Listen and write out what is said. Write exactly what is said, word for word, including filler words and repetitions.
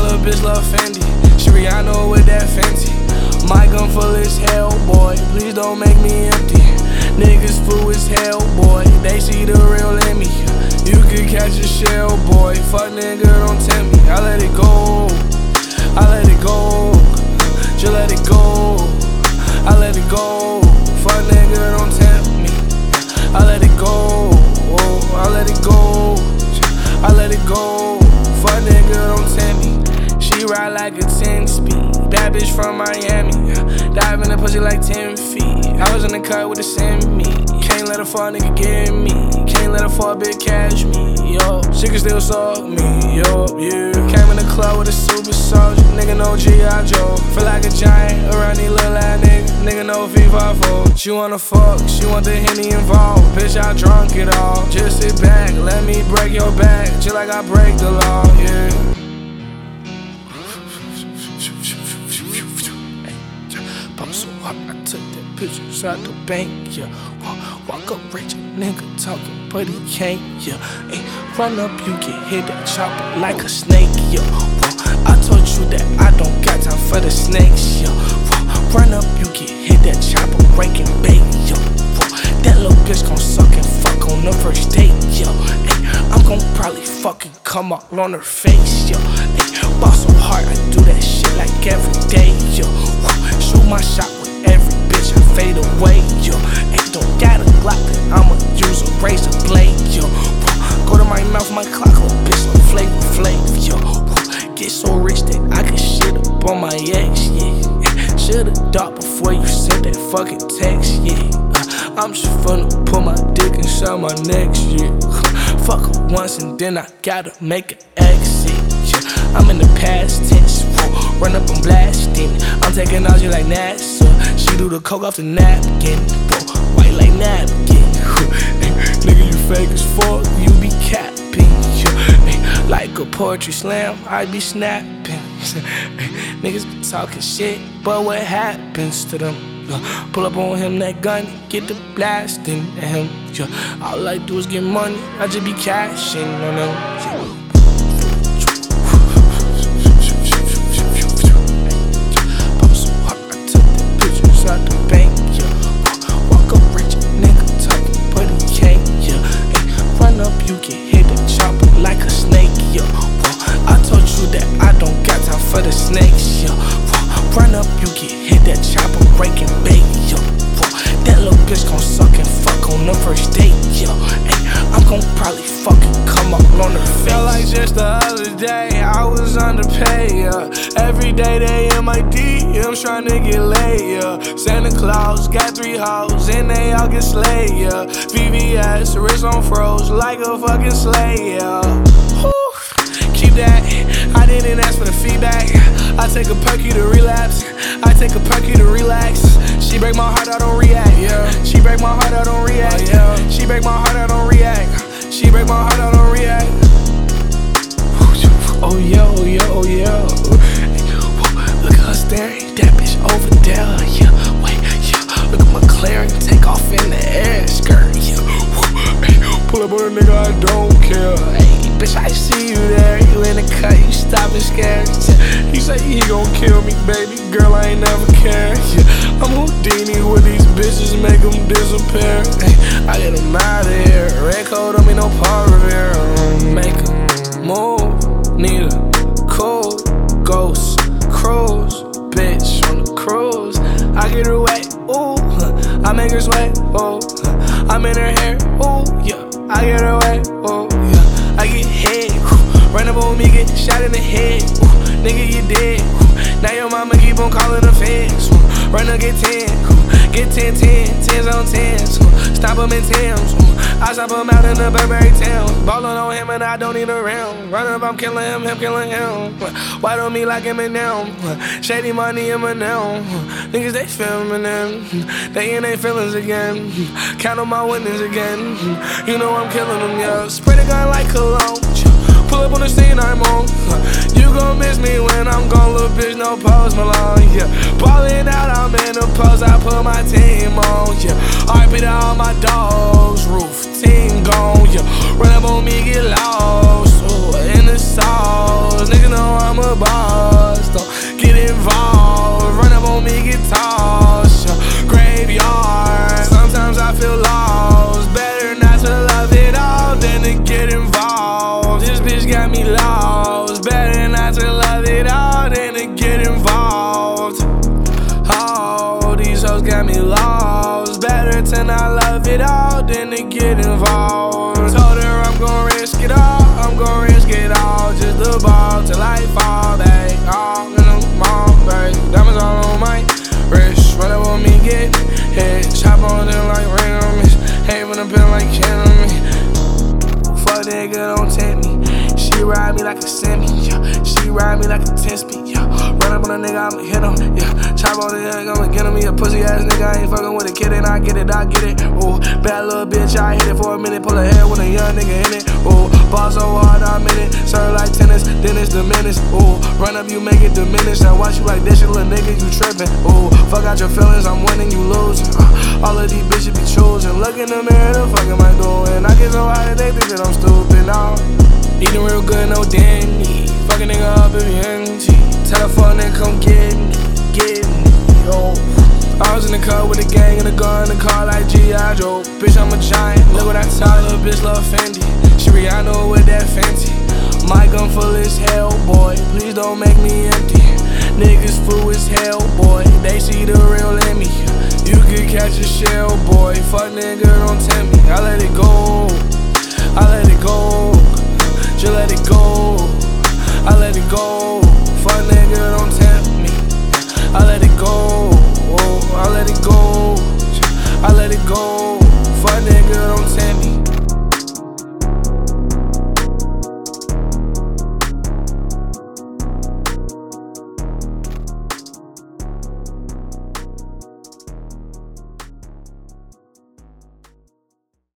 little bitch love Fendi. She Rihanna with that Fenty. My gun full as hell, boy. Please don't make me empty. Niggas fool as hell, boy. They see the real in me. You could catch a shell, boy. Fuck nigga, don't tempt me. I let it go. I let it go. Just let it go. I let it go. Fuck nigga, don't tempt me. I let it go. I let it go. I let it go. Fuck nigga, don't tempt me. She ride like a ten speed. Bad bitch from Miami. Dive in the pussy like ten feet. I was in the cut with a send me. Can't let a fall nigga get me. Can't let a fall bitch catch me. Yo, she can still suck me. Yo, yeah. Came in the club with a super soldier. Nigga know G I Joe. Feel like a giant around these little ass niggas. Nigga know FIFA four. She wanna fuck, she want the Henny involved. Bitch, I drunk it all. Just sit back, let me break your back. Just like I break the law, yeah. Pop so hard, I took that picture out the bank, yeah. Walk, walk up rich, nigga talking, but he can't, yeah. Ay, run up, you get hit that chopper like a snake, yeah. I told you that I don't got time for the snakes, yeah. Run up, you get hit that chopper, breaking bait, yeah. That little bitch gon' suck and fuck on the first date, yeah. Ay, I'm gon' probably fucking come all on her face, yeah. Ay, ball so hard, I do that shit like every day, yeah. Shoot my shot with every bitch, I fade away, yo. Ain't don't got a Glock, then I'ma use a razor blade, yo. Go to my mouth, my clock, little bitch, like Flavor Flav, yo. Get so rich that I can shit up on my ex, yeah. Should've thought before you sent that fucking text, yeah. Uh, I'm just finna put my dick inside my next, yeah. Fuck her once and then I gotta make an exit, yeah. I'm in the past tense, whoa. Run up and blasting. I'm taking out you like NASA. She do the coke off the napkin, whoa. White like napkin. Nigga, you fake as fuck, you be capping, yeah. Like a poetry slam, I be snapping. Niggas be talking shit, but what happens to them? Uh, pull up on him, that gun, get the blasting at him. Yeah. All I do is get money, I just be cashing on them. Yeah. Out the bank, yeah. Walk up rich, nigga talking, but he can't, yeah. Ay, run up, you get hit the chopper like a snake, yeah. I told you that I don't got time for the snakes, yeah. Run up, you get hit that chopper, breaking bait, yeah. That little bitch gon' suck and fuck on the first date, yeah. Ay, I'm gon' probably fucking come up on her face. Felt like just the other day, I was underpaid, yeah. Every day they in my D Ms tryna get laid, yeah. Santa Claus got three hoes and they all get slayed, yeah. V V S, wrist on froze like a fucking sleigh, yeah. Whew. Keep that, I didn't ask for the feedback. I take a perky to relapse, I take a perky to relax. She break my heart, I don't react, yeah. She break my heart, I don't react, yeah. She break my heart, I don't react. She break my heart, I don't react. Oh yeah, oh yeah, oh yeah. Look at her staring, that bitch over there, yeah. Wait, yeah. Look at my McLaren, take off in the air skirt, yeah. Pull up on a nigga, I don't care. Hey, bitch, I see you there. You in the cut, you stopping scared. He say he gon' kill me, baby. Girl, I ain't never cared. Yeah. I'm Houdini with these bitches, make them disappear. Hey, I get them out of here. Red coat on me, no Paul Revere. Make them move. Need a cool ghost cruise, bitch on the cruise. I get her wet, ooh, I make her sweat, ooh. I'm in her hair, ooh, yeah. I get her wet, ooh, yeah. I get head, ooh. Run up on me, get shot in the head, ooh. Nigga, you dead, ooh. Now your mama keep on calling the feds, ooh. Run up, get ten, ooh. Get ten, ten, tens on tens, ooh. Stop him in Thames, ooh. I stop him out in the Burberry town. Ballin' on him and I don't need a round. Run up, I'm killing him, him killing him. White on me like Eminem. Shady money in my now. Niggas, they filming them. They in their feelings again. Count on my winnings again. You know I'm killing them, yeah. Spray the gun like cologne. Pull up on the scene I'm on. You gon' miss me when I'm gone, little bitch, no Post Malone, yeah. Ballin' out, I'm in the post, I put my team on, yeah. R I P to all my dogs, roof, team gone, yeah. Run up on me, get lost, ooh, in the sauce, niggas know I'm a boss. lost. Better to not love it all than to get involved. Told her I'm gon' risk it all, I'm gon' risk it all. Just the ball till I fall back. All in the mall, babe. Diamonds all on my wrist. Run up on me, get hit. Chop on them like randomness. Hate when I'm feeling like killing me. Fuck nigga, don't tempt me. She ride me like a semi, yeah. She ride me like a ten speed, yeah. Run up on a nigga, I'ma hit him, yeah. Chop on the nigga, I'ma get him. He a pussy ass nigga, I ain't fucking with a kid, and I get it, I get it. Ooh, bad little bitch, I hit it for a minute. Pull her head with a young nigga in it. Ooh, ball so hard, I'm in it. Serve like tennis, then it's diminished. Ooh, run up, you make it diminish. I watch you like this, you little nigga, you trippin'. Ooh, fuck out your feelings, I'm winning, you losing. Uh, all of these bitches be choosing. Look in the mirror, the fuck am I doing? I get so high that they think that I'm stupid now. Eating real good, no dandy. Fuck a nigga up if you empty. Tell a fuck nigga come get me, get me, yo. I was in the car with a gang and a gun in the car like G I Joe. Bitch, I'm a giant, look what I tell little bitch love Fendi. She Rihanna with that Fenty. My gun full as hell, boy, please don't make me empty. Niggas fool as hell, boy, they see the real in me. You could catch a shell, boy, fuck nigga, don't tempt me. I let it go, I let it go. Just let it go, I let it go.